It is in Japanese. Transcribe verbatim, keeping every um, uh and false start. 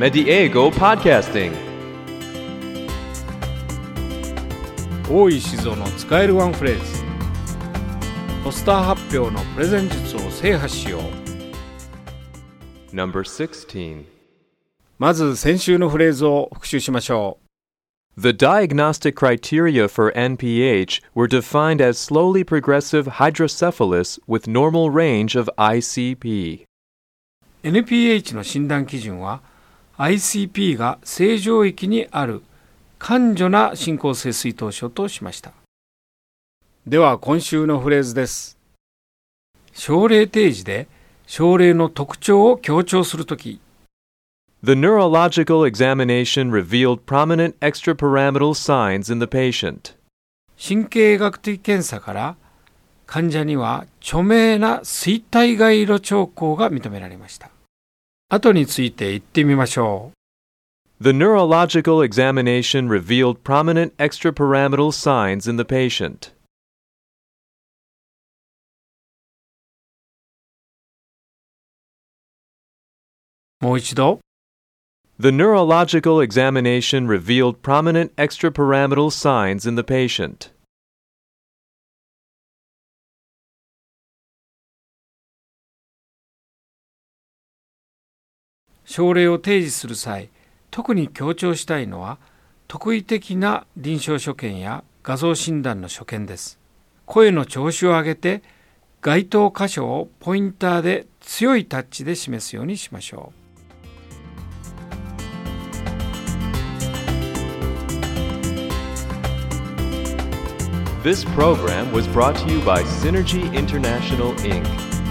Mediego Podcasting。 大井静雄の使えるワンフレーズ。ポスター発表のプレゼン術を制覇しよう。 Number sixteen。 まず先週のフレーズを復習しましょう。 The diagnostic criteria for N P H were defined as slowly progressive hydrocephalus with normal range of I C P。 エヌピーエイチ の診断基準は アイシーピー が正常域にある感序な進行性水頭症としました。では今週のフレーズです。症例提示で症例の特徴を強調するとき、 The neurological examination revealed prominent extrapyramidal signs in the patient。 神経学的検査から患者には著名な錐体外色兆候が認められました。後について言ってみましょう。 The neurological examination revealed prominent extrapyramidal signs in the patient。 もう一度。 The neurological examination revealed prominent extrapyramidal signs in the patient。 症例を提示する際、特に強調したいのは、特異的な臨床所見や画像診断の所見です。声の調子を上げて、該当箇所をポインターで強いタッチで示すようにしましょう。 This program was brought to you by Synergy International, Incorporated